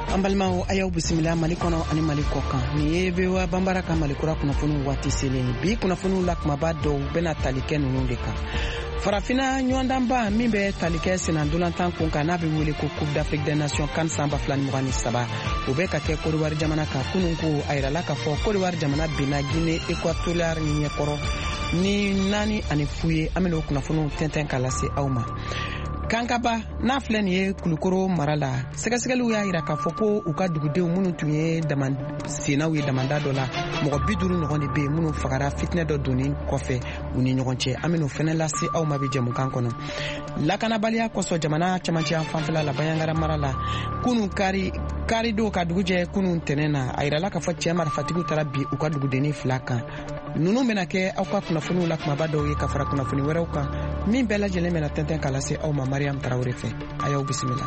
Ambalmao ayaw bisimila Mali kɔnɔ ani Mali kɔkan ni ye bewa bambara ka Mali kura kunnafoni waati selen bi kunnafoni la kumaba dɔw bɛna tali kɛ ninnu de kan. Farafina ɲɔgɔndanba min bɛ tali kɛ senandolantan kun kan n'a bɛ wele ko Coupe d'Afrique des Nations CAN 2023 o bɛ ka kɛ Côte d'Ivoire jamana kan kunun ko a yirala k'a fɔ Côte d'Ivoire jamana benna Guinée équatoriale ɲɛkɔrɔ ni 4-0 ye an bɛna o kunnafoniw tɛntɛn k'a lase aw ma. Kankaba n'a filɛ nin ye Kulukoro mara la sɛgɛsɛgɛliw y'a yira k'a fɔ ko u ka dugudenw minnu tun ye senaw ye damanda dɔ la mɔgɔ 50 ɲɔgɔn de bɛ yen minnu fagara fitinɛ dɔ donni kɔfɛ u ni ɲɔgɔn cɛ an bɛna o fɛnɛ lase aw ma bi jɛmukan kɔnɔ. Lakanabaliya kɔsɔn jamana camancɛ fanfɛla la Bayangara mara la kunun kari dɔw ka dugu jɛ kunun tɛnɛn na a yirala k'a fɔ cɛ marifatigiw taara bi u ka dugudennin 2 kan. Ninnu bɛna kɛ aw ka kunnafoniw la kumaba dɔw ye ka fara kunnafoni wɛrɛw kan min bɛɛ lajɛlen bɛna tɛntɛn k'a lase aw ma Mariam Tarawele fɛ a y'aw bisimila.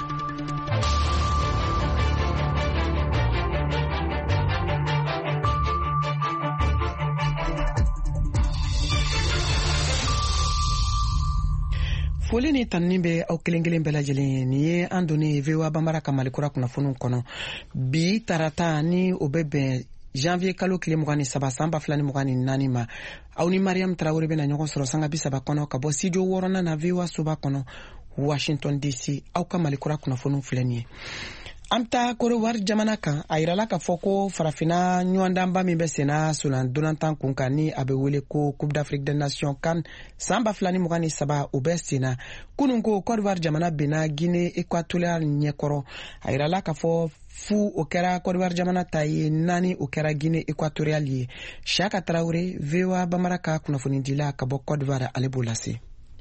Foli ni tanni bɛ aw kelen kelen bɛɛ lajɛlen ye nin ye an donni VOA Bambara ka Mali kura kunnafoniw kɔnɔ bi tarata ni o bɛ bɛn janvier kalo tile 23 san 2024 ma aw ni Mariam Tarawele bɛna ɲɔgɔn sɔrɔ sanga 30 kɔnɔ ka bɔ studio 6 na VOA soba kɔnɔ Washington DC aw ka Mali kura kunnafoniw filɛ nin ye. An ta Côte d'Ivoire jamana kan a yirala k'a fɔ ko farafina ɲɔgɔndanba min bɛ senna dolantan kun kan ni a bɛ wele ko Coupe d'Afrique des Nations CAN 2023 o bɛ senna kunun ko Côte d'Ivoire jamana benna Guinée équatoriale ɲɛkɔrɔ a yirala k'a fɔ fu o kɛra Côte d'Ivoire jamana ta ye 4 o kɛra Guinée équatoriale ye. Chaka Tarawele VOA Bambara ka kunnafoni dila ka bɔ Côte d'Ivoire ale b'o lase.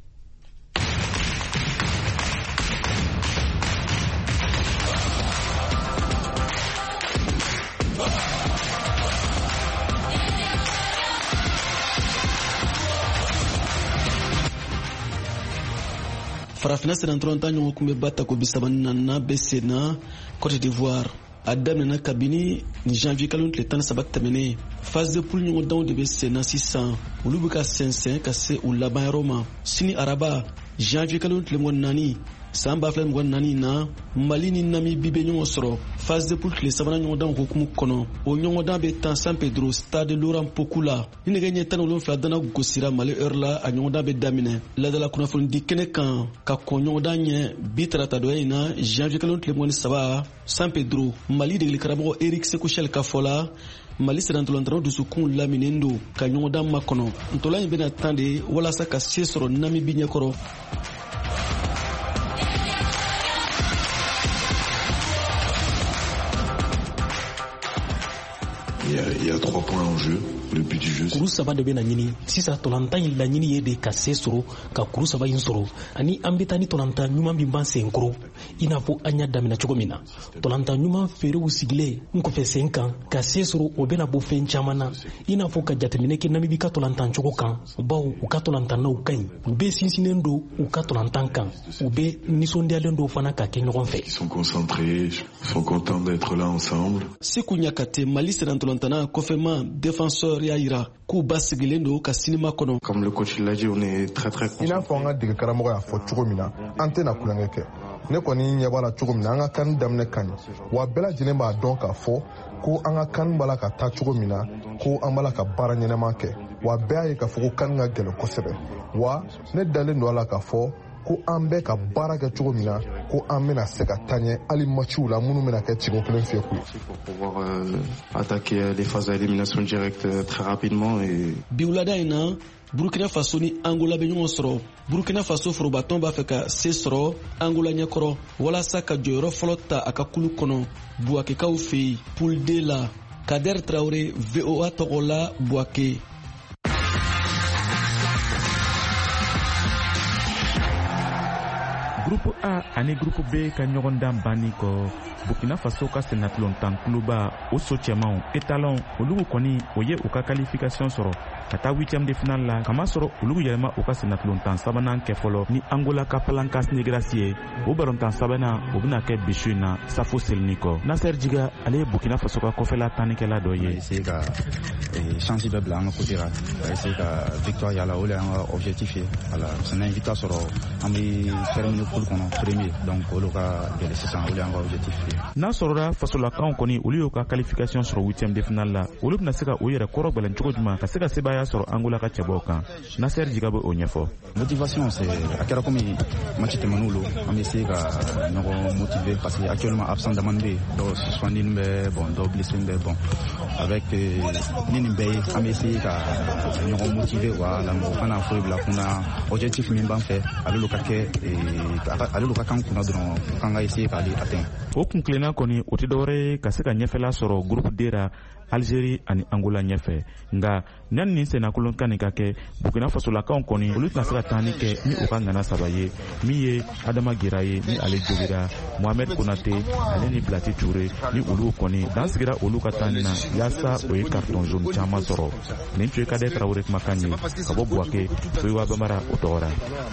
Farafina senandolantan ɲɔgɔn kun bɛ ba ta ko 34 bɛ senna Côte d'Ivoire a daminɛna kabini ni janvier kalo tile 17 tɛmɛnen phase de poule ɲɔgɔndanw de bɛ senna sisan olu bɛ ka sɛnsɛn ka se u laban yɔrɔ ma sini araba janvier kalo tile 4 san 2024 na Mali ni Namibie bɛ ɲɔgɔn sɔrɔ phase de poule tile 3 ɲɔgɔndanw hukumu kɔnɔ o ɲɔgɔndan bɛ tan San Pedro stade Laurent Pokou la ni nɛgɛ ɲɛ 17 dana gosira Mali heure la a ɲɔgɔndan bɛ daminɛ ladala kunnafoni di kɛnɛ kan ka kɔn ɲɔgɔndan ɲɛ bi tarata dɔ in na janvier kalo tile 23 San Pedro Mali degeli karamɔgɔ Eric Sekouchel ka fɔ la Mali senandolantanw dusukun laminen don ka ɲɔgɔndan makɔnɔ ntolan in bɛna tan de walasa ka se sɔrɔ Namibie ɲɛkɔrɔ. Il y a 3 points en jeu. Le but du jeu. Kuru saba de bena ɲini sisan tolantan in laɲini ye de ka se sɔrɔ ka kuru saba in sɔrɔ ani an bɛ taa ni tolantan ɲuman min b'an sen kɔrɔ i n'a fɔ an y'a daminɛ cogo min na tolantan ɲuman feerew sigilen n kɔfɛ sen kan ka se sɔrɔ o bɛna bɔ fɛn caman na i n'a fɔ ka jateminɛ kɛ Namibie ka tolantan cogo kan bawo u ka tolantannaw ka ɲi u bɛ sinsinnen don u ka tolantan kan u bɛ nisɔndiyalen dɔw fana ka kɛ ɲɔgɔn fɛ. Ils sont concentrés, sont contents d'être là ensemble. Sekou Ɲakate Mali senantolantana kɔfɛma défenseur y'a yira k'u ba sigilen don ka sinima kɔnɔ. Comme le coach l'a dit, on est très très content. I n'a fɔ an ka dege karamɔgɔ y'a fɔ cogo min na an tɛna kulonkɛ kɛ ne kɔni ɲɛ b'a la cogo min na an ka kan daminɛ ka ɲi wa bɛɛ lajɛlen b'a dɔn k'a fɔ ko an ka kan b'a la ka taa cogo min na ko an b'a la ka baara ɲɛnɛma kɛ wa bɛɛ y'a ye k'a fɔ ko kan ka gɛlɛn kosɛbɛ wa ne dalen don a la k'a fɔ ko an bɛ ka baara kɛ cogo min na ko an bɛna se ka taa ɲɛ hali matchiw la minnu bɛna kɛ tigo kelen fiyɛ ku ye. Pour pouvoir attaquer les phases d'élimination directe très rapidement et bi wulada in na Burkina Faso ni Angola bɛ ɲɔgɔn sɔrɔ Burkina Faso forobatɔn b'a fɛ ka se sɔrɔ Angola ɲɛkɔrɔ walasa ka jɔyɔrɔ fɔlɔ ta a ka kulu kɔnɔ Buakekaw fɛ yen poule D la Kader Traoré VOA tɔgɔ la Buake. Groupe A ani Groupe B ka ɲɔgɔndan banni kɔ Burkina Faso ka senatolontan kluba o so cɛmanw étalon olu kɔni o ye u ka qualification sɔrɔ ka taa 8e de finale la kamasɔrɔ olu yɛlɛma u ka senatolontan sabanan kɛ fɔlɔ ni Angola ka Palancas Negrasi ye o balontan sabanan o bɛna kɛ bisu in na Safo Selini kɔ. Nasser Djiga ale ye Burkina Faso ka kɔfɛla tannikɛla dɔ ye. Essayer ka chance bɛ bila an ka côté la essayer ka victoire yala o le an ka objectif ye voilà c'est une victoire sɔrɔ an bɛ terminer poule kɔnɔ premier donc olu ka gɛlɛ sisan olu y'an ka objectif ye. N'a sɔrɔla fasolakaw kɔni olu y'u ka qualification sɔrɔ 8e de finale la olu bɛna se ka o yɛrɛ kɔrɔ gwɛlɛn cogo jumɛn ka se ka sebaya sɔrɔ Angola ka cɛbaw kan. Nasser Jiga bɛ o ɲɛfɔ. Motivation c'est a kɛra komi match tɛmɛn'u lo an bɛ se ka ɲɔgɔn motiver parce que actuellement absent daman bɛ dɔw suspendin bɛ bon dɔw blessé bɛ bon avec ni nin bɛɛ ye an bɛ se ka ɲɔgɔn motiver wala mɔgɔ kana foyi bila kunna objectif min b'an fɛ ale ka kan kunna dɔrɔn k'an ka essayer k'ale atteindre. O kun tilenna kɔni o tɛ dɔwɛrɛ ye ka se ka ɲɛfɛla sɔrɔ groupe D ra Algérie ani Angola ɲɛfɛ nka yanni nin sennakolonkan nin ka kɛ Burkina Fasolakaw kɔni olu tɛna se ka taani kɛ ni u ka ŋana saba ye min ye Adama Gira ye ni ale jogira Mohamed Konate ale ni Blati Touré ni olu kɔni dan sigira olu ka taani na yaasa o ye carton jaune caman sɔrɔ. Nin tun ye Kadɛ Traoré kumakan ye ka bɔ Buwake Soyiwa Bamara o tɔgɔra.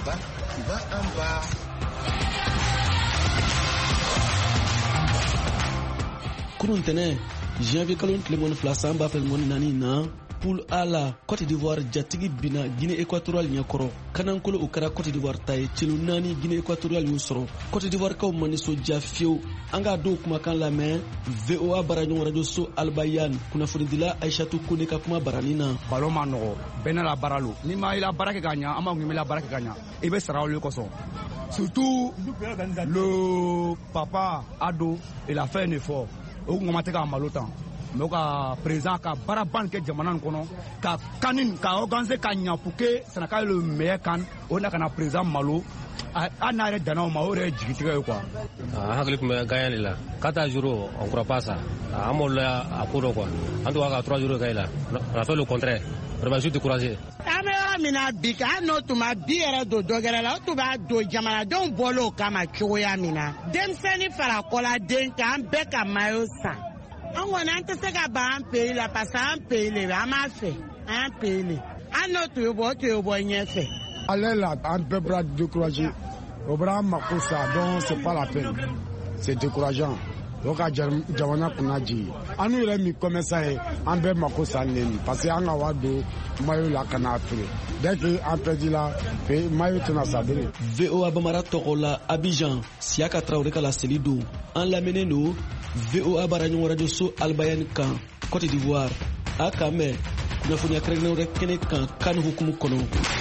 Kurun tɛnɛ janvier kalo tile 12 san b'a fɛ 14 na poule A la Côte d'Ivoire jatigi bina Guinée équatoriale ɲɛkɔrɔ kanankolo o kɛra Côte d'Ivoire ta ye celu 4 Guinée équatoriale y'u sɔrɔ. Côte d'Ivoire kaw ma nisɔndiya fiyewu an k'a dɔw kumakan lamɛn VOA baraɲɔgɔn radio so Albayan kunnafonidila Aïchatou Kone ka kuma barani na. Ballon ma nɔgɔ bɛɛ n'a la baara lo ni ma i la baara kɛ ka ɲa an b'a ŋun i la baara kɛ ka ɲa i bɛ sara olu kosɔn surtout le papa Ado il a fait un effort o kun ma tɛ ka malo tan mais ka président ka baara ban kɛ jamana in kɔnɔ ka kanin ka organiser ka ɲa pour que Sénégal le meilleur kan o na kana président malo a n'a yɛrɛ danna o ma o yɛrɛ jigitigɛ ye quoi. Hakili tun bɛ gagnant de la 4 jours on croit pas ça an m'olu a ko dɔ quoi an tun b'a ka 3 jours kɛ la on a fait le contraire vraiment je suis découragé. An bɛ yɔrɔ min na bi an n'o tun ma bi yɛrɛ don dɔ gɛrɛ la o tun b'a don jamanadenw bɔl'o kama cogoya min na denmisɛnnin fara kɔladen kan an bɛɛ ka maillot san. An kɔni an tɛ se ka ban an pays la parce que an pays le an m'a fɛ an pays le an n'o tun ye bɔ o tun ye bɔ ɲɛfɛ. Ale la an bɛɛ bɛra découragé o bɛra an mako sa donc c'est pas la peine c'est décourageant o ka jamana kunna jigin an n'u yɛrɛ min commerçant ye an bɛɛ mako sa nin parce que an ka wari don maillot la ka n'a feere dès que an perdit la maillot tɛna sa bilen. VOA Bamara tɔgɔ la Abidjan Siaka Traoré ka laseli don an lamɛnnen don VOA baraɲɔgɔn radio so Albayan kan Côte d'Ivoire a ka mɛn kunnafoniya kɛrɛnkɛrɛnnenw wɛrɛ kɛnɛ kan kan hukumu kɔnɔ.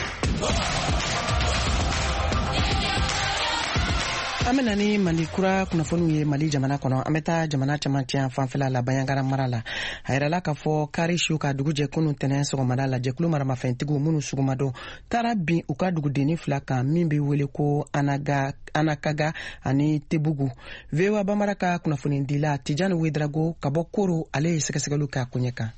An bɛna ni Mali kura kunnafoniw ye Mali jamana kɔnɔ an bɛ taa jamana camancɛ fanfɛla la Baɲaŋara mara la a yirala k'a fɔ kari su ka dugu jɛ kunun tɛnɛn sɔgɔmada la jɛkulu maramafɛntigiw minnu sugumadon taara bin u ka dugudenni 2 kan min bɛ wele ko Anakaga ani Tebugu. VOA Bamara ka kunnafonidila Tijani Wedrago ka bɔ Koro ale ye sɛgɛsɛgɛliw k'a ko ɲɛ kan.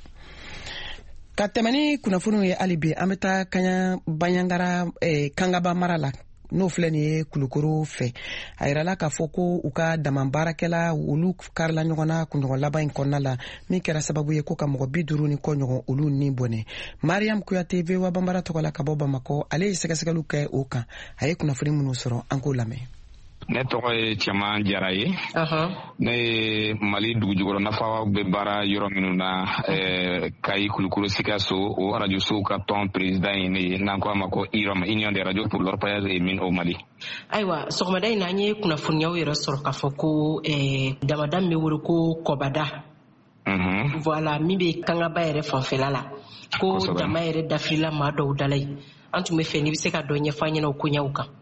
Ka tɛmɛ ni kunnafoniw ye hali bi an bɛ taa Baɲaŋara Kangaba mara la n'o filɛ nin ye Kulukoro fɛ a yirala k'a fɔ ko u ka dama baarakɛla olu karila ɲɔgɔn na kunɲɔgɔn laban in kɔnɔna la min kɛra sababu ye ko ka mɔgɔ 50 ni kɔ ɲɔgɔn olu ni bɔnɛ. Mariam Kuyate VOA Bambara tɔgɔ la ka bɔ Bamakɔ ale ye sɛgɛsɛgɛliw kɛ o kan a ye kunnafoni minnu sɔrɔ an k'o lamɛn. Ne tɔgɔ ye Cɛman Jara ye ne ye Mali dugujukɔrɔ nafaw bɛ baara yɔrɔ minnu na Kayi Kulukoro Sikaso o radio so ka tɔn président ye ne ye n'an ko a ma ko IROM Union des radios pour l'orpaillage et mines au Mali. Ayiwa sɔgɔmada in na an ye kunnafoniyaw yɛrɛ sɔrɔ k'a fɔ ko damada min bɛ wele ko Kɔbada voilà min bɛ Kangaba yɛrɛ fanfɛla la ko dama yɛrɛ dafirila maa dɔw dala ye an tun bɛ fɛ n'i bɛ se ka dɔ ɲɛfɔ an ɲɛna o koɲɛw kan.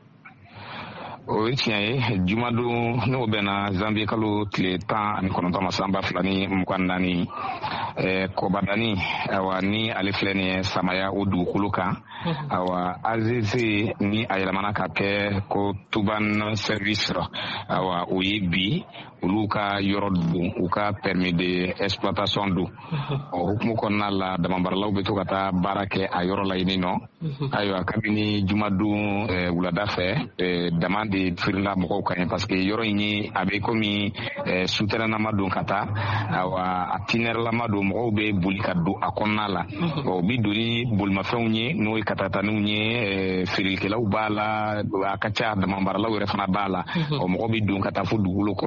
O ye tiɲɛ ye jumadon n'o bɛnna janvier kalo tile 19 ma san 2024 Kɔbadani awa ni ale filɛ nin ye Samaya o dugukolo kan awa AZC ni a yɛlɛmana ka kɛ ko Tuban service awa o ye bi olu ka yɔrɔ don u ka permis de exploitation don o hukumu kɔnɔna la damabaralaw bɛ to ka taa baara kɛ a yɔrɔ la yen nɔ ayiwa kabini jumadon wulada fɛ dama de firila mɔgɔw kan parce que yɔrɔ in ye a bɛ komi souterrainama don ka taa awa a tinɛrɛlama don mɔgɔw bɛ boli ka don a kɔnɔna la o bi don ni bolimafɛnw ye n'o ye katataniw ye feerekɛlaw b'a la a ka ca damabaralaw yɛrɛ fana b'a la o mɔgɔ bɛ don ka taa fo dugukolo kɔrɔ mètre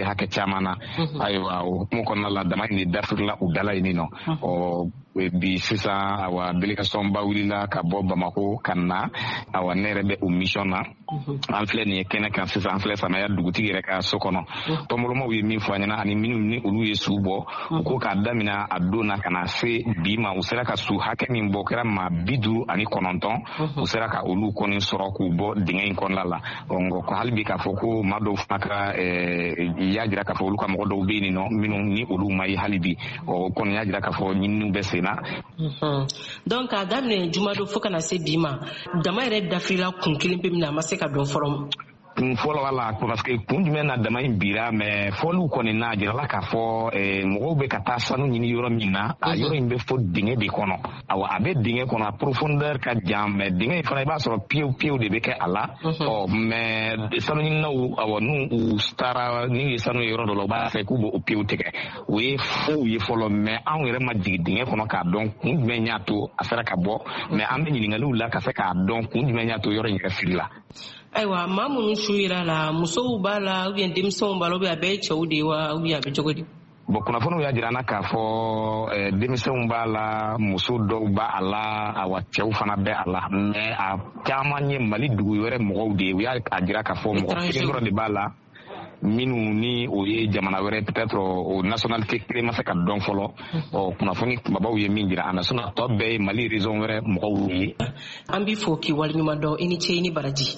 hakɛ caman na ayiwa o hukumu kɔnɔna la dama in de dafirila u dala yen nɔ bi sisan awa delegation ba wulila ka bɔ Bamako ka na awa ne yɛrɛ bɛ o mission na an filɛ nin ye kɛnɛ kan sisan an filɛ Samaya dugutigi yɛrɛ ka so kɔnɔ tɔnbɔlɔmaw ye min fɔ an ɲɛna ani minnu ni olu ye su bɔ u ko k'a daminɛ a don na ka na se bi ma u sera ka su hakɛ min bɔ kɛra maa 59 u sera ka olu kɔni sɔrɔ k'u bɔ dingɛ in kɔnɔna la ko hali bi k'a fɔ ko maa dɔw fana ka y'a jira k'a fɔ olu ka mɔgɔ dɔw bɛ yen nɔ minnu ni olu ma ye hali bi o kɔni y'a jira k'a fɔ ɲininiw bɛ sen na. Donc a daminɛ juma don fo kana se bi ma dama yɛrɛ dafirila kun kelen pe min na a ma se ka dɔn fɔlɔ. Fɔlɔ wala parce que kun jumɛn na dama in bira mais fɔliw kɔni n'a jirala k'a fɔ mɔgɔw bɛ ka taa sanu ɲini yɔrɔ min na a yɔrɔ in bɛ fɔ dingɛ de kɔnɔ awa a bɛ dingɛ kɔnɔ a profondeur ka jan mais dingɛ in fana i b'a sɔrɔ piyew de bɛ kɛ a la mais sanu ɲininaw awa n'u taara n'u ye sanu yɔrɔ dɔ la u b'a fɛ k'u b'o piyew tigɛ o ye fɔw ye fɔlɔ mais anw yɛrɛ ma jigin dingɛ kɔnɔ k'a dɔn kun jumɛn y'a to a sera ka bɔ mais an bɛ ɲininkaliw la ka se k'a dɔn kun jumɛn y'a to yɔrɔ in yɛrɛ firila. Ayiwa maa minnu su yira la musow b'a la ou bien denmisɛnw b'a la ou bien a bɛɛ ye cɛw de ye wa ou bien a bɛ cogo di. Bon kunnafoniw y'a jira an na k'a fɔ denmisɛnw b'a la muso dɔw b'a la awa cɛw fana bɛ a la mais a caman ye Mali dugu wɛrɛ mɔgɔw de ye u y'a jira k'a fɔ mɔgɔ kelen dɔrɔn de b'a la minnu ni o ye jamana wɛrɛ peut-être o nationalité kelen ma se ka dɔn fɔlɔ kunnafoni kumabaw ye min jira an na sinon tɔ bɛɛ ye Mali région wɛrɛ mɔgɔw ye. An b'i fo k'i waleɲuman dɔn i ni ce i ni baraji.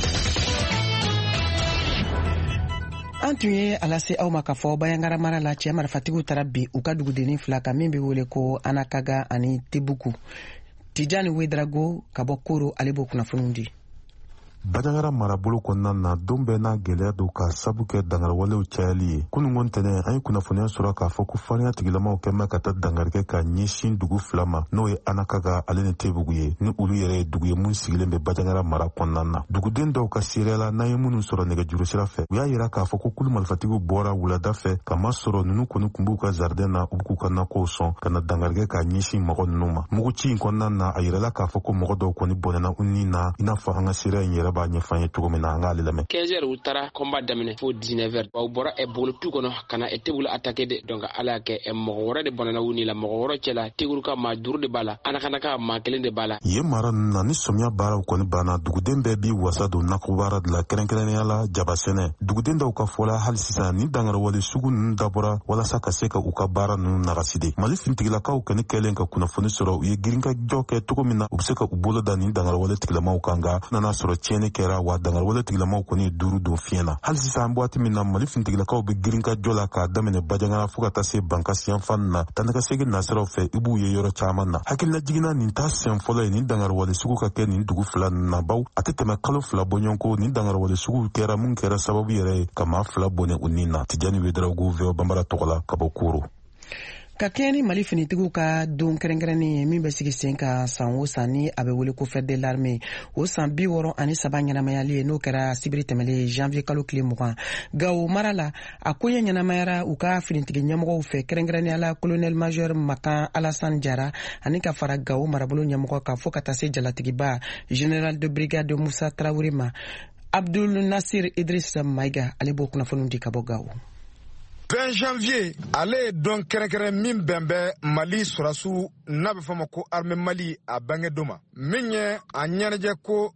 An tun ye a lase aw ma k'a fɔ Bayangara mara la cɛ marifatigiw taara bi u ka dugudennin 2 kan min bɛ wele ko Anakaga ani Tebuku. Tijani Wedrago ka bɔ Koro ale b'o kunnafoniw di. Bajangara marabolo kɔnɔna na don bɛɛ n'a gɛlɛya don ka sabu kɛ dangarwalew cayali ye. Kunungo ntɛnɛ an ye kunnafoniya sɔrɔ k'a fɔ ko farinya tigilamaw kɛmɛ ka taa dangarikɛ ka ɲɛsin dugu 2 ma n'o ye Anakaga ale ni Tebugu ye ni olu yɛrɛ ye dugu ye mun sigilen bɛ Bajangara mara kɔnɔna na. Duguden dɔw ka seereya la n'an ye minnu sɔrɔ nɛgɛjuru sira fɛ u y'a yira k'a fɔ ko kulu marifatigiw bɔra wulada fɛ ka masɔrɔ ninnu kɔni kun b'u ka jardin na u b'u ka nakow sɔn ka na dangarikɛ ka ɲɛsin mɔgɔ ninnu ma. Muguci in kɔnɔna na a yirala k'a fɔ ko mɔgɔ dɔw kɔni bɔnɛna u ni na i n'a fɔ an ka seereya in yɛrɛ b'a ɲɛfan ye cogo min na an k'ale lamɛn. 15h u taara combat daminɛ fo 19h u bɔra bolotu kɔnɔ ka na Tebulu attaquer de donc ala y'a kɛ mɔgɔ wɛrɛ de bɔnɛna u ni la mɔgɔ wɛrɛ cɛla Teguru ka maa 5 de b'a la Anakanaka maa 1 de b'a la. Yen mara ninnu na ni sɔmiya baaraw kɔni banna duguden bɛɛ bi wasa don nakɔ baara de la kɛrɛnkɛrɛnnenya la jaba sɛnɛ. Duguden dɔw ka fɔla hali sisan ni dangarwale sugu ninnu dabɔra walasa ka se ka u ka baara ninnu nagasi de. Mali finitigilakaw kɔni kɛlen ka kunnafoni sɔrɔ u ye girinka jɔ kɛ cogo min na u bɛ se ka u bolo da ni dangarwale tigilamaw kan nka nana sɔrɔ tiɲɛni kɛra wa dangarwale tigilamaw kɔni 5 don fiɲɛ na. Hali sisan an waati min na Mali finitigilakaw bɛ girinka jɔ la k'a daminɛ Bajangara fo ka taa se Bankasi yanfan na tandakasegin nasiraw fɛ i b'u ye yɔrɔ caman na. Hakilila jiginna nin ta siɲɛ fɔlɔ ye nin dangarwale sugu ka kɛ nin dugu 2 na baw a tɛ tɛmɛ kalo 2 bɔɲɔgɔn ko nin dangarwale sugu kɛra mun kɛra sababu yɛrɛ ye ka maa 2 bɔnɛ u ni na. Tijani Wedrago VO Bambara tɔgɔ la ka bɔ Koro. Ka kɛɲɛ ni Mali finitigiw ka don kɛrɛnkɛrɛnnen ye min bɛ sigi sen ka san o san ni a bɛ wele ko fête de l'armée o san 63 ɲɛnamayali ye n'o kɛra sibiri tɛmɛlen janvier kalo tile 20 Gao mara la a ko ye ɲɛnamayara u ka finitigi ɲɛmɔgɔw fɛ kɛrɛnkɛrɛnnenya la colonel major Makan Alassane Jara ani ka fara Gao marabolo ɲɛmɔgɔ kan fo ka taa se jalatigiba général de brigade Moussa Traoré ma. Abdul Nasir Idriss Maïga ale b'o kunnafoniw di ka bɔ Gao. 20 janvier ale don kɛrɛnkɛrɛn min bɛn bɛ Mali sɔrɔsiw n'a bɛ fɔ ma ko armée Mali a bange don ma min ye a ɲɛnajɛ ko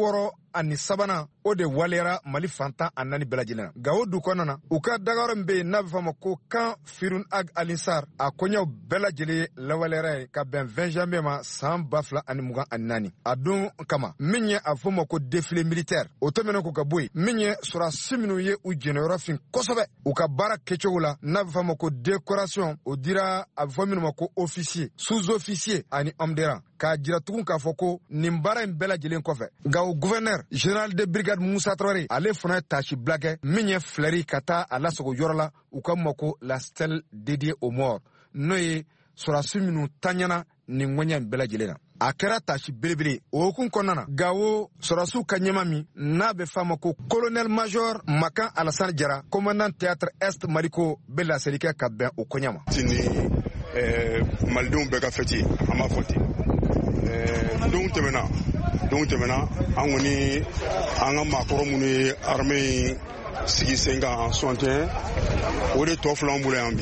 63 o de walera Mali fantan a 4 bɛɛ lajɛlen Gao du kɔnɔna na u ka dagayɔrɔ min bɛ yen n'a bɛ fɔ ma ko kan Firun Ag Alinsar a koɲɛw bɛɛ lajɛlen lawalera ye ka bɛn 20 janvier ma san 2024 a don kama min ye a fɔ ma ko défilé militaire o tɛmɛnen ko ka bɔ yen min ye sɔrɔsi minnu ye u jɛnɛyɔrɔ fin kosɛbɛ u ka baara kɛcogo la n'a bɛ fɔ ma ko décoration o dira a bɛ fɔ minnu ma ko officier sous-officier ani homme de rang k'a jira tugun k'a fɔ ko nin baara in bɛɛ lajɛlen kɔfɛ Gao gouverneur général de brigade Moussa Traoré ale fana ye tâche bila kɛ min ye fleurir ka taa a lasago yɔrɔ la u ka ma ko la stèle dédiée aux morts n'o ye sɔrɔsi minnu taɲana nin ŋɔɲɛ in bɛɛ lajɛlen na a kɛra tâche belebele o hukumu kɔnɔna na Gao sɔrɔsiw ka ɲɛma min n'a bɛ f'a ma ko colonel major Makan Alassane Jara commandant théâtre est Maliko bɛ laseli kɛ ka bɛn o koɲɛ ma. Malidenw bɛɛ ka fɛti an b'a fɔ ten don tɛmɛna donc tɛmɛna an kɔni an ka maakɔrɔ minnu ye armée sigi sen kan en 61 o de tɔ filɛ an bolo yan bi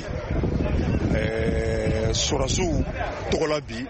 sɔrɔsiw tɔgɔ la bi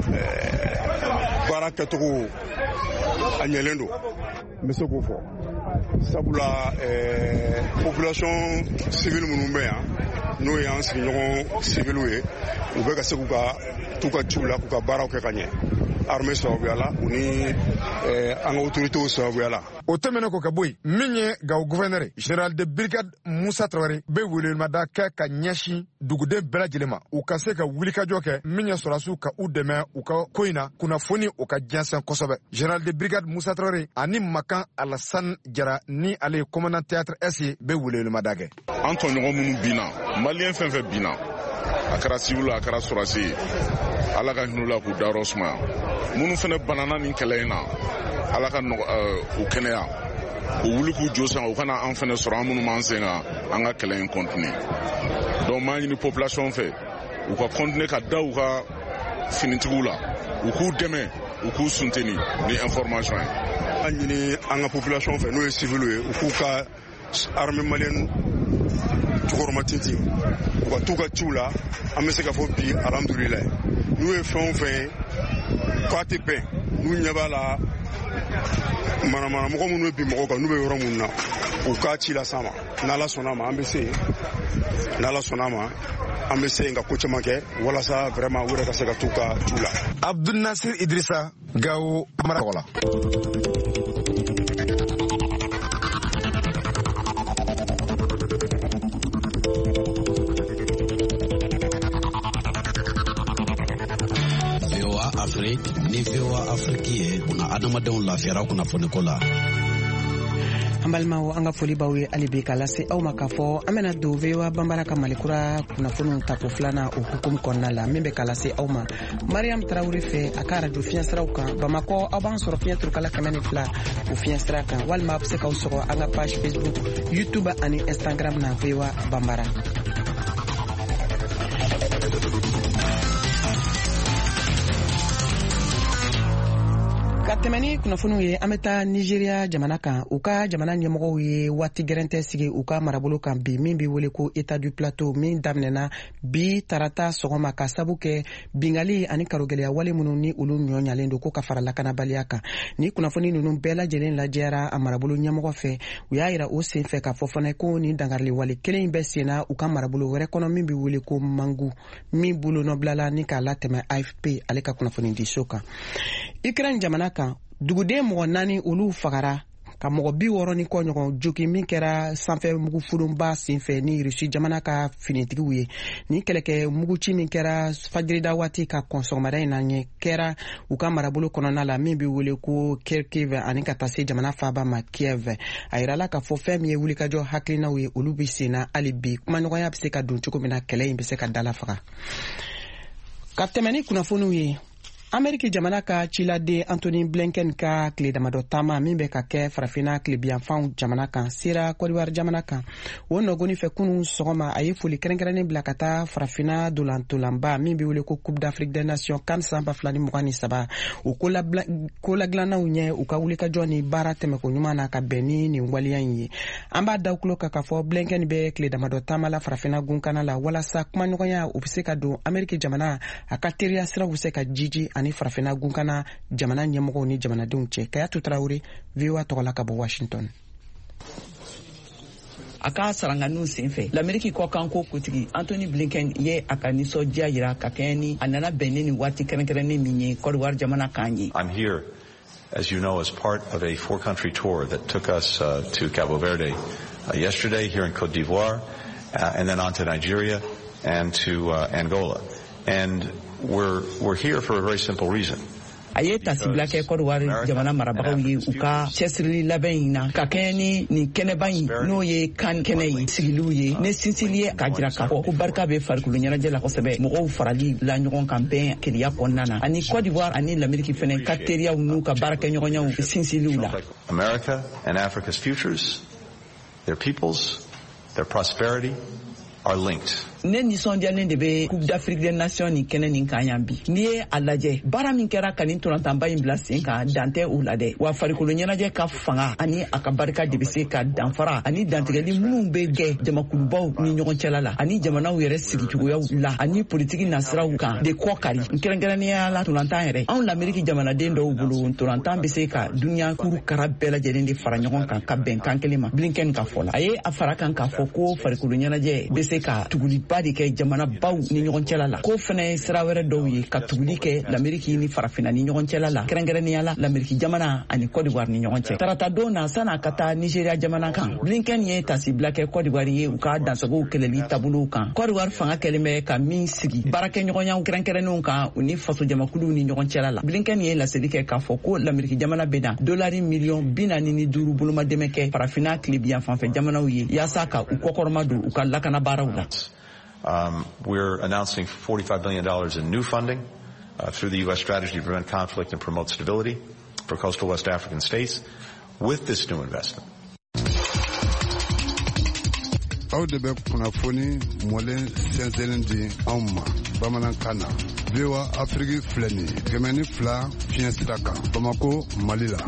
baara kɛcogo a ɲɛlen don n bɛ se k'o fɔ sabula population civile minnu bɛ yan n'o ye an sigiɲɔgɔn civiliw ye u bɛ ka se k'u ka t'u ka ciw la k'u ka baaraw kɛ ka ɲɛ armée sababuya la u ni an ka autorités sababuya la. O tɛmɛnen kɔ ka bɔ yen min ye Gawo gouverneur général de brigade Musa Traoré bɛ welemada kɛ ka ɲɛsin duguden bɛɛ lajɛlen ma u ka se ka wulikajɔ kɛ min ye sɔrɔsiw ka u dɛmɛ u ka ko in na kunnafoni u ka jɛnsɛn kosɛbɛ. Général de brigade Musa Traoré ani Makan Alassane Jara ni ale ye commandant théâtre S ye bɛ welemada kɛ. An tɔɲɔgɔn minnu binna maliyɛn fɛn fɛn binna a kɛra civil a kɛra sɔrɔsi ye ala ka hinɛ u la k'u dayɔrɔ sumaya minnu fana banana nin kɛlɛ in na ala ka u kɛnɛya u wuli k'u jo san u kana an fana sɔrɔ an minnu m'an sen kan an ka kɛlɛ in continue donc m'an ɲini population fɛ u ka continue ka da u ka finitigiw la u k'u dɛmɛ u k'u sunteni ni information ye. An ɲini an ka population fɛ n'o ye civil ye u k'u ka armée malienne jukɔrɔma tintin u ka t'u ka ciw la an bɛ se ka fɔ bi alhamdulilayi n'u ye fɛn o fɛn ye k'a tɛ bɛn n'u ɲɛ b'a la manamanamɔgɔ minnu bɛ bin mɔgɔw kan n'u bɛ yɔrɔ minnu na u k'a ci las'an ma n'ala sɔnn'a ma an bɛ se yen n'ala sɔnn'a ma an bɛ se yen ka ko caman kɛ walasa vraiment u yɛrɛ ka se ka t'u ka ciw la. Abdul Nasir Idrissa, Gawo Marakola. ni VOA Afrique ye kuna adamadenw lafiyara kunnafoniko la. An balimaw an ka foli b'aw ye hali bi k'a lase aw ma k'a fɔ an bɛna don VOA Banbara ka malikura kunnafoniw tako filanan o hukumu kɔnɔna la min bɛ k'a lase aw ma Mariam Tarawele fɛ a ka radio fiɲɛsiraw kan Bamakɔ aw b'an sɔrɔ fiɲɛ turukala 102 o fiɲɛsira kan walima a bɛ se k'aw sɔrɔ an ka page Facebook YouTube ani Instagram na VOA Banbara. Ka tɛmɛni kunnafoniw ye an bɛ taa Nigeria jamana kan u ka jamana ɲɛmɔgɔw ye waati gɛrɛntɛ sigi u ka marabolo kan bi min bɛ wele ko État du Plateau min daminɛna bi tarata sɔgɔma ka sabu kɛ bingali ani karogɛlɛya wale minnu ni olu ɲɔɲalen don ko ka fara lakanabaliya kan ni kunnafoni ninnu bɛɛ lajɛlen lajɛra a marabolo ɲɛmɔgɔ fɛ u y'a yira o sen fɛ k'a fɔ fana ko ni dangarili wale kelen bɛ senna u ka marabolo wɛrɛ kɔnɔ min bɛ wele ko Mangu min bolo nɔbilala ni k'a latɛmɛ AFP ale ka kunnafoni di so kan. Ukraine jamana kan duguden mɔgɔ 4 olu fagara ka mɔgɔ 60 ni kɔ ɲɔgɔn jogi min kɛra sanfɛ mugu fulunba senfɛ ni Rusi jamana ka finitigiw ye ni kɛlɛkɛ muguci min kɛra fajirida waati ka kɔn sɔgɔmada in na ɲɛ kɛra u ka marabolo kɔnɔna la min bɛ wele ko Kharkiv ani ka taa se jamana faaba ma Kiev a yirala ka fɔ fɛn min ye wulikajɔ hakilinaw ye olu bɛ senna hali bi kumaɲɔgɔnya bɛ se ka don cogo min na kɛlɛ in bɛ se ka dalafaga ka tɛmɛ ni kunnafoniw ye Ameriki jamana ka ciladen Anthony Blinken ka tile damadɔ taama min bɛ ka kɛ farafina tilebiyanfanw jamana kan sera Côte d'Ivoire jamana kan o nɔgɔni fɛ kunun sɔgɔma a ye foli kɛrɛnkɛrɛnnen bila ka taa farafina dolantolanba min bɛ wele ko Coupe d'Afrique des Nations CAN 2023 o ko lagilannanw ɲɛ u ka wulikajɔ ni baara tɛmɛko ɲuman na ka bɛn ni nin waleya in ye an b'a da kulo kan k'a fɔ Blinken bɛ tile damadɔ taama la farafina gunkana la walasa kumaɲɔgɔnya o bɛ se ka don Ameriki jamana a ka teriya siraw bɛ se ka jiji ani farafina gunkana jamana ɲɛmɔgɔw ni jamanadenw cɛ Kayatu Tarawele VOA tɔgɔla ka bɔ Washington. A ka saranganiw senfɛ l'Ameriki kɔkanko kutigi Anthony Blinken ye a ka nisɔndiya jira ka kɛɲɛ ni a nana bɛn ni waati kɛrɛnkɛrɛnnen min ye Côte d'Ivoire jamana kan ye. I'm here, as you know, as part of a 4-country tour that took us to Cabo Verde yesterday here in Côte d'Ivoire, and then on to Nigeria and to Angola. And we're here for a very simple reason. A ye tasibila kɛ Côte d'Ivoire jamana marabagaw ye u ka cɛsirili labɛn in na ka kɛɲɛ ni nin kɛnɛba in n'o ye kan kɛnɛ ye sigiliw ye ne sinsili ye k'a jira k'a fɔ ko barika bɛ farikolo ɲɛnajɛ la kosɛbɛ mɔgɔw farali la ɲɔgɔn kan bɛn keleya kɔnɔna na ani Côte d'Ivoire ani l'Amérique fɛnɛ ka teriyaw n'u ka baarakɛɲɔgɔnyaw sinsiliw la. America and Africa's futures, their peoples, their prosperity are linked. ne nisɔndiyalen de bɛ Coupe d'Afrique des Nations ni kɛnɛ nin kan yan bi. N'i ye a lajɛ baara min kɛra ka nin ntolantanba in bila sen kan dan tɛ o la dɛ. Wa farikolo ɲɛnajɛ ka fanga ani a ka barika de bɛ se ka danfara ani dantigɛli minnu bɛ kɛ jamakulubaw ni ɲɔgɔn cɛla la ani jamanaw yɛrɛ sigicogoyaw la ani politiki nasiraw kan de kɔ kari. Kɛrɛnkɛrɛnnenya la ntolantan yɛrɛ anw l'Amérique jamanaden dɔw bolo ntolantan bɛ se ka duniya kuru kara bɛɛ lajɛlen de fara ɲɔgɔn kan ka bɛnkan kelen ma. Blinken ka fɔ la a ye a fara kan k'a fɔ ko farikolo ɲɛnajɛ bɛ se ka tuguliba de kɛ jamanabaw ni ɲɔgɔn cɛla la. Ko fɛnɛ ye sira wɛrɛ dɔw ye ka tuguli kɛ l'Amérique ni farafina ni ɲɔgɔn cɛla la. Kɛrɛnkɛrɛnnenya la l'Amérique jamana ani Côte d'Ivoire ni ɲɔgɔn cɛ. Tarata don na san'a ka taa Nigeria jamana kan. Blinken ye tasibila kɛ Côte d'Ivoire ye u ka dansagow kɛlɛli taabolow kan. Côte d'Ivoire fanga kɛlen bɛ ka min sigi baarakɛɲɔgɔnyaw kɛrɛnkɛrɛnnenw kan u ni faso jamakuluw ni ɲɔgɔn cɛla la. Blinken ye laseli kɛ k'a fɔ ko l'Amérique jamana bɛ na $45 miliyɔn bolomadɛmɛ kɛ farafina tilebiyan fanfɛ jamanaw ye yaasa ka u kɔkɔrɔma don u ka lakana baaraw la. We're announcing $45 billion in new funding through the U.S. strategy to prevent conflict and promote stability for coastal West African states with this new investment. Aw de bɛ kunnafoni mɔlen sɛnsɛnlen di anw ma bamanankan na. VOA Afrique filɛ nin ye 102 fiɲɛ sira kan Bamako, Mali la.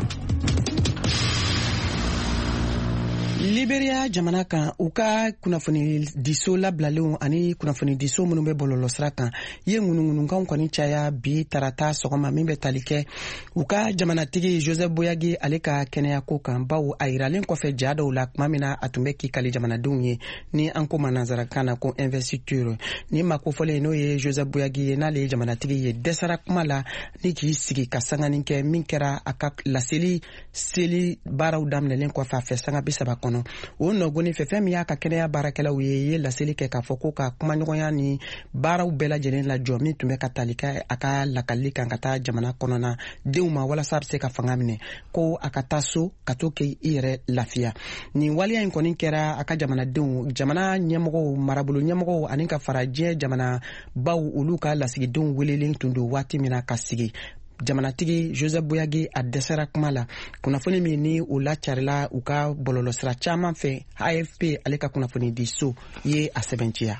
Liberia jamana kan u ka kunnafoni diso labilalenw ani kunnafoni diso minnu bɛ bɔlɔlɔsira kan ye ŋunuŋunukanw kɔni caya bi tarata sɔgɔma min bɛ tali kɛ u ka jamanatigi Joseph Boyagi ale ka kɛnɛyako kan bawo a yiralen kɔfɛ ja dɔw la tuma min na a tun bɛ kikali jamanadenw ye ni an ko ma nanzarakan na ko investiture ni makofɔlen n'o ye Joseph Boyagi ye n'ale ye jamanatigi ye dɛsɛra kuma la ni k'i sigi ka sangani kɛ min kɛra a ka laseli seli baaraw daminɛlen kɔfɛ a fɛ sanga 30 kɔnɔ o nɔgɔni fɛ fɛn min y'a ka kɛnɛya baarakɛlaw ye laseli kɛ k'a fɔ ko ka kumaɲɔgɔnya ni baaraw bɛɛ lajɛlen lajɔ min tun bɛ ka tali kɛ a ka lakalili kan ka taa jamana kɔnɔna denw ma walasa a bɛ se ka fanga minɛ ko a ka taa so ka to kɛ i yɛrɛ lafiya nin waliya in kɔni kɛra a ka jamanadenw jamana ɲɛmɔgɔw marabolo ɲɛmɔgɔw ani ka fara diɲɛ jamana baw olu ka lasigidenw welelen tun don waati min na ka sigi jamanatigi Joseph Boyagi a dɛsɛra kuma la kunnafoni min ni o lacarila u ka bɔlɔlɔsira caman fɛ AFP ale ka kunnafoni di so ye a sɛbɛnciya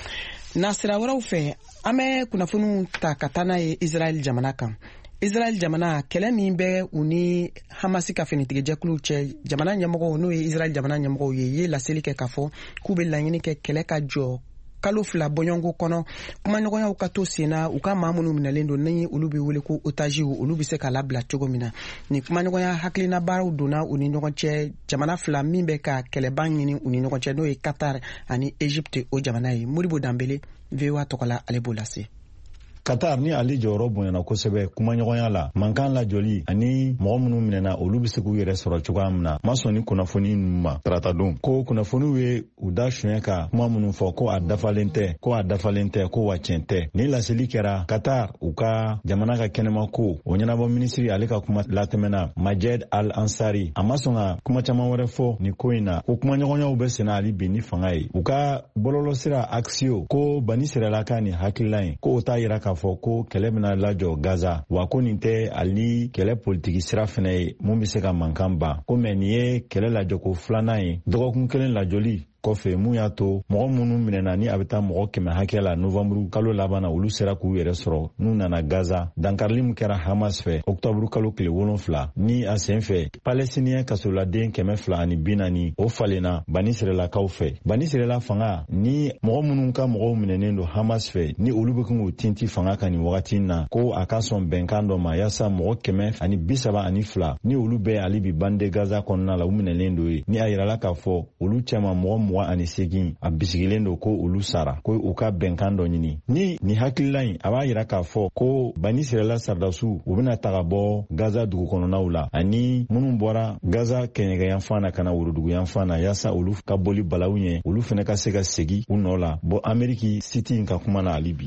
na sira wɛrɛw fɛ an bɛ kunnafoniw ta ka taa n'a ye Israel jamana kan Israel jamana kɛlɛ min bɛ u ni Hamasi ka finitigɛjɛkuluw cɛ jamana ɲɛmɔgɔw n'o ye Israel jamana ɲɛmɔgɔw ye laseli kɛ k'a fɔ k'u bɛ laɲini kɛ kɛlɛ ka jɔ kalo 2 bɔɲɔngo kɔnɔ kumaɲɔgɔnyaw ka to senna u ka maa minnu minɛlen don ni olu bɛ wele ko otajiw olu bɛ se ka labila cogo min na ni kumaɲɔgɔnya hakilina baaraw donna u ni ɲɔgɔn cɛ jamana 2 min bɛ ka kɛlɛban ɲini u ni ɲɔgɔn cɛ n'o ye Qatar ani Egypte o jamana ye Moribo Dambele VOA tɔgɔla ale b'o lase Qatar ni ale jɔyɔrɔ bonyana kosɛbɛ kumaɲɔgɔnya la mankan lajɔli ani mɔgɔ minnu minɛna olu bɛ se k'u yɛrɛ sɔrɔ cogoya min na ma sɔn ni kunnafoni ninnu ma tarata don ko kunnafoniw ye u da suɲɛ ka kuma minnu fɔ ko a dafalen tɛ ko wa tiɲɛ tɛ ni laseli kɛra Qatar u ka jamana ka kɛnɛma ko o ɲɛnabɔ minisiri ale ka kuma latɛmɛna Majed Al-Ansari a ma sɔn ka kuma caman wɛrɛ fɔ ni ko in na ko kumaɲɔgɔnyaw bɛ senna hali bi ni fanga ye u ka bɔlɔlɔsira Axios ko Bani Siralaka ni hakilila ye ko o t'a yira k'a fɔ ko kɛlɛ bɛna lajɔ Gaza wa ko nin tɛ hali kɛlɛ politiki sira fɛnɛ ye mun bɛ se ka mankan ban ko mɛ nin ye kɛlɛ lajɔko 2nan ye dɔgɔkun 1 lajɔli kɔfɛ mun y'a to mɔgɔ minnu minɛna ni a bɛ taa mɔgɔ 100 hakɛ la novembre kalo laban na olu sera k'u yɛrɛ sɔrɔ n'u nana Gaza dankarili min kɛra Hamas fɛ octobre kalo tile 7 ni a sen fɛ palestinien kasoladen 240 o falenna Bani Siralakaw fɛ Bani Sirala fanga ni mɔgɔ minnu ka mɔgɔw minɛnen don Hamas fɛ ni olu bɛ k'u tinti fanga kan nin wagati na ko a ka sɔn bɛnkan dɔ ma yaasa mɔgɔ 132 ni olu bɛɛ hali bi bande Gaza kɔnɔna la u minɛlen don ye ni a yirala k'a fɔ olu cɛman mɔgɔ 28 a bisigilen don ko olu sara ko u ka bɛnkan dɔ ɲini ni hakilila in a b'a yira k'a fɔ ko Bani Sirala sardasiw u bɛna taga bɔ Gaza dugu kɔnɔnaw la ani minnu bɔra Gaza kɛɲɛkɛyan fan na ka na woroduguyan fan na yaasa olu ka boli balaw ɲɛ olu fɛnɛ ka se ka segi u nɔ la bɔ Ameriki siti in ka kuma na hali bi.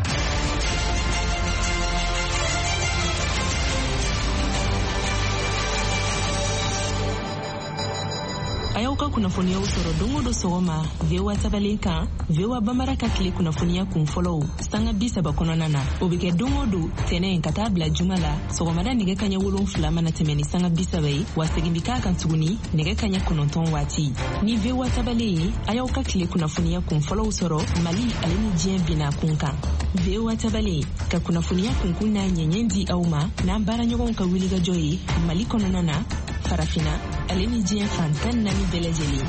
a y'aw ka kunnafoniyaw sɔrɔ don o don sɔgɔma VOA tabalen kan VOA Bambara ka tile kunnafoniya kun fɔlɔw sanga 30 kɔnɔna na o bɛ kɛ don o don tɛnɛn ka taa bila juma la sɔgɔmada nɛgɛ kaɲɛ 7 mana tɛmɛ ni sanga 30 ye wa segin bi k'a kan tuguni nɛgɛ kaɲɛ 9 waati ni VOA tabalen ye a y'aw ka tile kunnafoniya kun fɔlɔw sɔrɔ Mali ale ni diɲɛ bina kun kan VOA tabalen ka kunnafoniya kunkun n'a ɲɛɲɛ di aw ma n'an baaraɲɔgɔnw ka wulikajɔ ye Mali kɔnɔna na farafina ale ni diɲɛ fantan naani bɛɛ lajɛlen.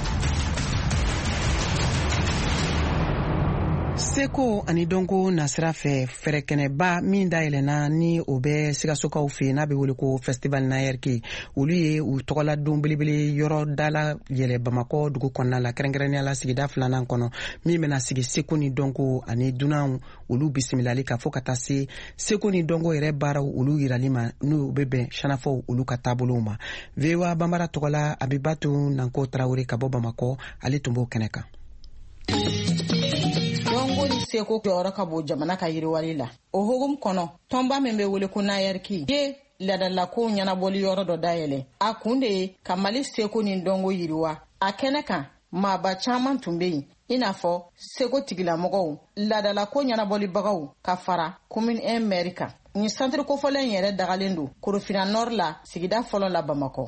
Seko ani Dongo nasira fɛ fɛrɛkɛnɛba min dayɛlɛnna ni o bɛ Sikasokaw fɛ n'a bɛ wele ko festival Nayɛrike olu ye u tɔgɔla don belebele yɔrɔ dala yɛlɛ Bamakɔ dugu kɔnɔna la kɛrɛnkɛrɛnnenya la sigida 2nan kɔnɔ min bɛna sigi Seko ni Dongo ani dunanw olu bisimilali ka fɔ ka taa se Seko ni Dongo yɛrɛ baaraw olu yirali ma n'u bɛ bɛn sanafaw olu ka taabolow ma. VOA Bambara tɔgɔla Abibatu Nanko Tarawele ka bɔ Bamakɔ ale tun b'o kɛnɛ kan. Dongo ni Seko jɔyɔrɔ ka bon jamana ka yiriwali la. O hukum kɔnɔ tɔnba min bɛ wele ko Nayɛrike ye ladalako ɲɛnabɔli yɔrɔ dɔ dayɛlɛ. A kun de ye ka Mali Seko ni Dongo yiriwa. A kɛnɛ kan maaba caman tun bɛ yen i n'a fɔ Seko tigilamɔgɔw ladalako ɲɛnabɔlibagaw ka fara commune 1 maire kan. Ni centre kofɔlen yɛrɛ dagalen don Korofina Nord la sigida fɔlɔ la Bamakɔ.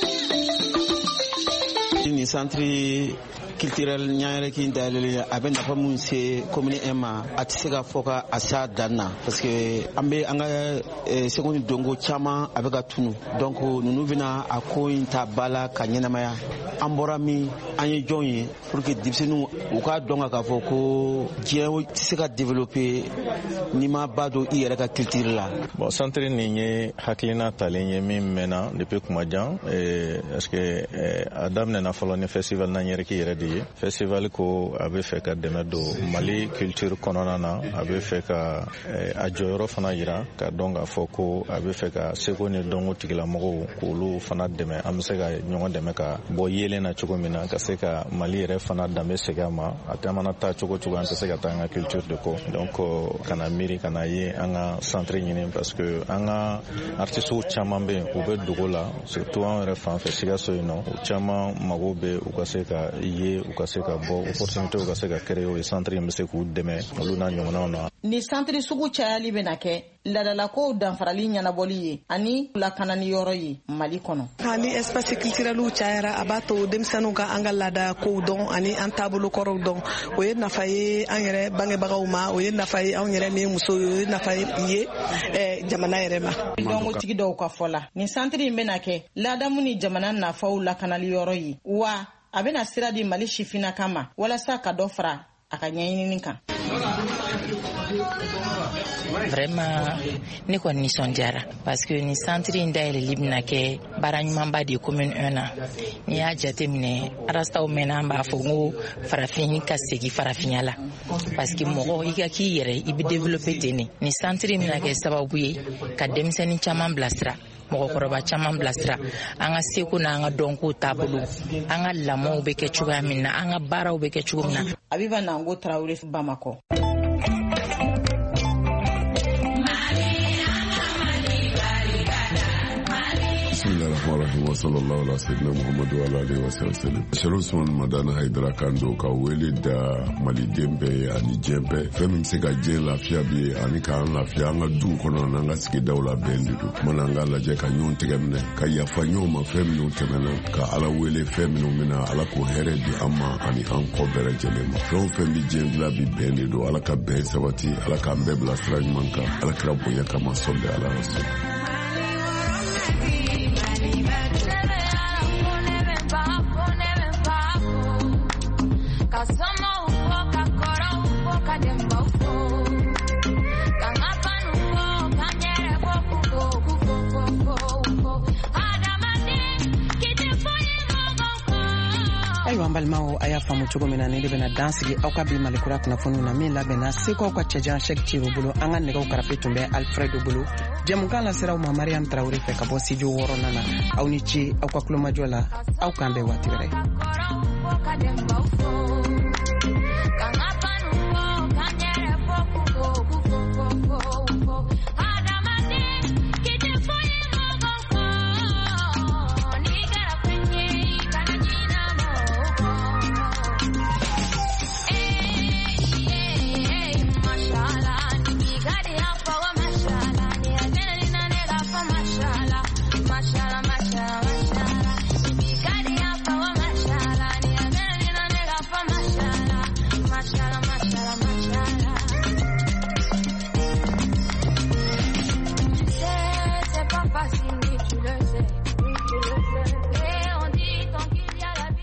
Ni centre culturel Nayɛrike dayɛlɛlen a bɛ nafa mun se commune 1 ma a tɛ se ka fɔ ka a s'a dan na parce que an bɛ an ka Seko ni Dongo caman a bɛ ka tunu donc ninnu bɛna a ko in ta ba la ka ɲɛnamaya an bɔra min an ye jɔn ye pour que denmisɛnninw u k'a dɔn k'a fɔ ko diɲɛ tɛ se ka développer n'i ma ba don i yɛrɛ ka culture la. Bon centre nin ye hakilina talen ye min mɛnna depuis kuma jan parce que a daminɛna fɔlɔ ni festival Nayɛrike yɛrɛ de ye festival ko a bɛ fɛ ka dɛmɛ don Mali culture kɔnɔna na a bɛ fɛ ka a jɔyɔrɔ fana yira ka dɔn k'a fɔ ko a bɛ fɛ ka Seko ni Dongo tigilamɔgɔw k'olu fana dɛmɛ an bɛ se ka ɲɔgɔn dɛmɛ ka bɔ yeelen na cogo min na ka se ka Mali yɛrɛ fana danbe segin a ma a tɛ mana taa cogo cogo an tɛ se ka taa an ka culture de kɔ donc kana miiri kana ye an ka centre ɲini parce que an ka artistes caman bɛ yen u bɛ dogo la surtout an yɛrɛ fan fɛ Sikaso yen nɔ u caman mago bɛ u ka se ka ye u ka se ka bɔ opportunité u ka se ka créer o centre in bɛ se k'u dɛmɛ olu n'a ɲɔgɔnnaw na. Ni centre sugu cayali bɛna kɛ ladalakow danfarali ɲɛnabɔli ye ani lakanani yɔrɔ ye Mali kɔnɔ. Ani espace culturel cayara a b'a to denmisɛnninw ka an ka laada kow dɔn ani an taabolo kɔrɔw dɔn o ye nafa ye an yɛrɛ bangebagaw ma o ye nafa ye anw yɛrɛ min muso ye o ye nafa ye jamana yɛrɛ ma. Dongo tigi dɔw ka fɔ la ni centre in bɛna kɛ laadamu ni jamana nafaw lakanali yɔrɔ ye wa a bɛna sira di Mali sifinaka ma walasa ka dɔ fara a ka ɲɛɲinini kan. Vraiment ne kɔni nisɔndiyara parce que ni centre in dayɛlɛli bɛna kɛ baara ɲumanba de commune 1 na n'i y'a jateminɛ arastaw mɛnna an b'a fɔ ko farafin ka segin farafinya la parce que mɔgɔ i ka k'i yɛrɛ i bɛ développer ten ne ni centre in bɛna kɛ sababu ye ka denmisɛnnin caman bilasira mɔgɔkɔrɔba caman bilasira an ka Seko n'an ka Dongo taabolo an ka lamɔw bɛ kɛ cogoya min na an ka baaraw bɛ kɛ cogo min na. Abiba Nango Tarawele Bamakɔ. Bismillahirrahmanirrahim wa sallallahu ala sayyidina Muhammadu wa alihi wa sallam. Sheikh Usman Madana Haidara Kando ka wele da Mali dembe ani jembe fɛn min se ka diɲɛ lafiya bi ani k'an lafiya an ka duw kɔnɔ n'an ka sigidaw la bɛn de don mana an ka lajɛ ka ɲɔgɔn tɛgɛ minɛ ka yafa ɲɔgɔn ma fɛn minnu tɛmɛna ka Ala wele fɛn minnu bɛna Ala k'o hɛrɛ di an ma ani an kɔ bɛɛ lajɛlen ma fɛn o fɛn bi diɲɛ bila bi bɛn de don Ala ka bɛn sabati Ala k'an bɛɛ bila sira ɲuman kan Ala kira bonya kama sɔli ala rasul. Ayiwa an balimaw a y'a faamu cogo min na ni de bɛna dan sigi aw ka bi Malikura kunnafoniw na min labɛnna Seko ka cɛjan Cheikh Thierry bolo an ka nɛgɛw karafe tun bɛ Alfredo bolo jɛmukan la siraw ma Mariam Tarawele fɛ ka bɔ studio 6 na aw ni ce aw ka kulomajɔ la aw k'an bɛn waati wɛrɛ.